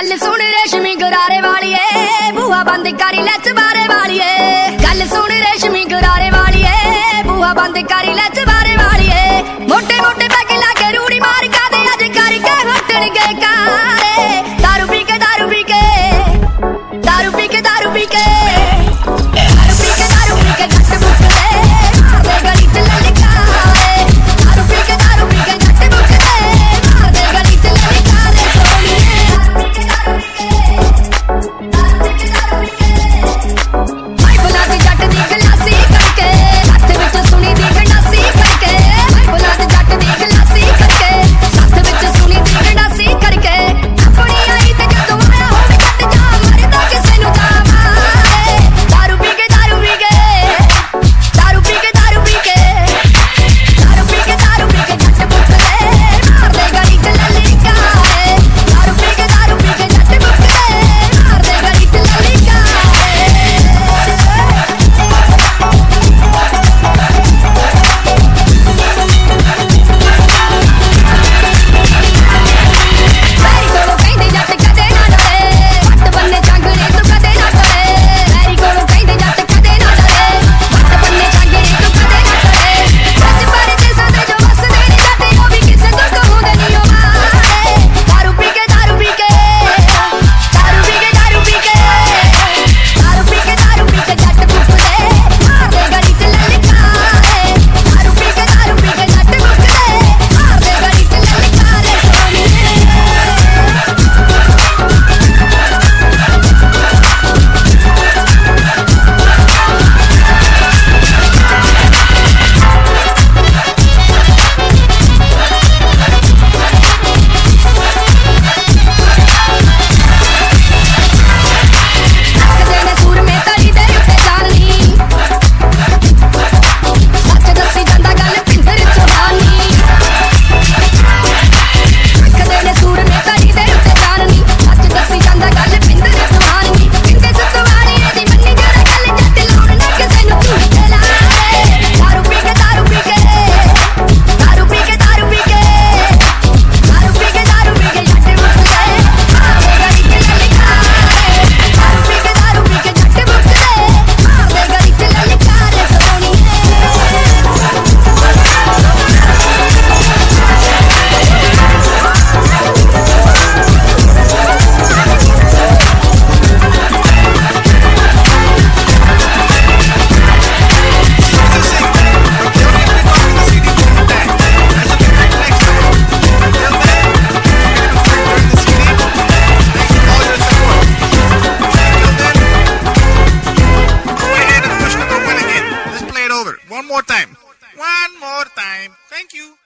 गल सुन रेशमी गरारे वालिए, बूहा बंद करी ले चबारे वालिए। गल सुन रेशमी गरारे वालिए, बूहा बंद करी ले चबारे वालिए। मोटे मोटे पैग लाके रूड़ी मार का दे अज करके हटन गए कारे। दारू पी के दारू पी के दारू पी के दारू पी के दारू पी के दारू पी के जट बुक दे मार दे गली च ललकारे। दारू पी के जट बुक दे मार दे गली च ललकारे। सोनिए दारू पी के दारू पी के दारू पी के भाई बुला दे जट दी गलासी करके साथ विच सुनी दी गंडासी करके। भाई बुला दे जट दी गलासी करके साथ विच सुनी दी गंडासी करके। अपनी आई ते जदों आया होवे जट जा मरदा किसे नु जा मारे। दारू पी के दारू पी के दारू पी के दारू पी के दारू पी के दारू पी के जट बुक दे मार दे गली च ललकारे। दारू पी के जट बुक दे मार दे गली च ललकारे। वैरी कोलों कहंदे जट कदे ना डरे, वट बन्ने चांगरे तू कदे ना डरे। वैरी कोलों कहंदे जट कदे ना डरे, वट बन्ने चांगरे तू कदे ना डरे। सच परदेसां दे जो वसदे ने जट ओ भी किसे को कहूंदे नी ओ मारे। दारू पी के दारू पी के दारू पी के दारू पी के दारू पी के दारू पी के जट बुक दे मार दे गली च ललकारे। दारू पी के जट बुक दे मार दे गली च ललकारे। सोनिए रखदे ने सूर में तली दे उत्ते जानी, सच दसी जांदा गल पिंदर चौहानी। रखदे ने सूर में तली दे उत्ते जानी, सच दसी जांदा गल पिंदर चौहानी। पिंदे सतवारी दी मन्नी जरा गल जट लाउण ना किसे नु झूठे लारे। दारू पी के दारू पी के दारू पी के दारू पी के दारू पी के दारू पी के जट बुक दे मार दे गली च ललकारे। दारू पी के जट बुक दे मार दे गली च ललकारे। सोनिए One more time. Thank you.